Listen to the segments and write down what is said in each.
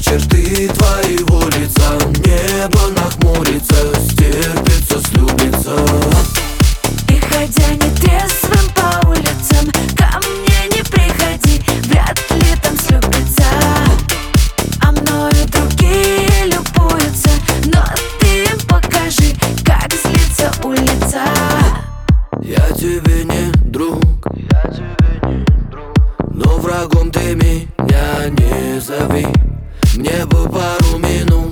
черты твоего лица. Небо нахмурится, стерпится, слюбится. И ходя нетрезвым по улицам, ко мне не приходи, вряд ли там слюбится. А мною другие любуются, но ты им покажи, как злится улица. Я тебе не друг, но врагом ты меня не зови. Мне бы пару минут,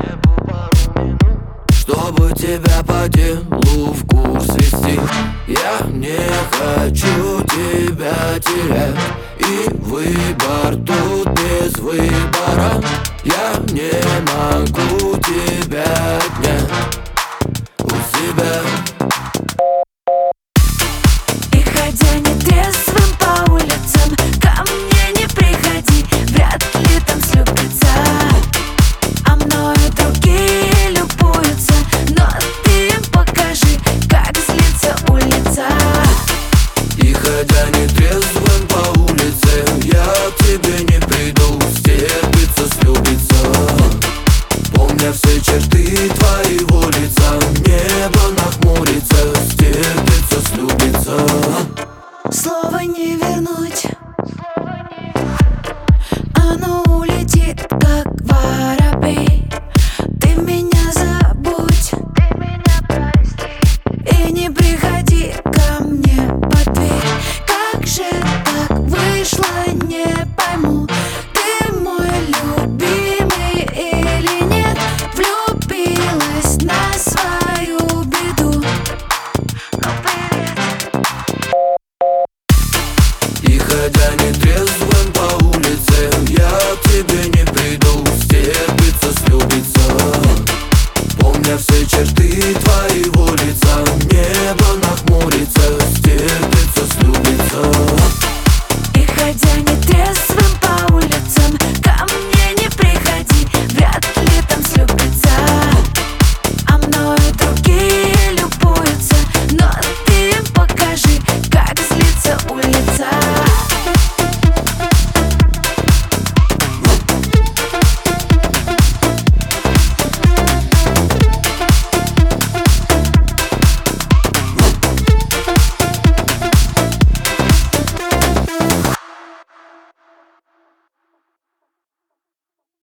чтобы тебя по делу в курс вести. Я не хочу тебя терять, и выбор тут без выбора. Я не могу тебя отнять у себя. И ходя нетрезвым по улицам, ко мне не приходи, вряд ли там слюбится. А мною другие любуются, но ты им покажи, как злится улица. И ходя нетрезвым по улице, я к тебе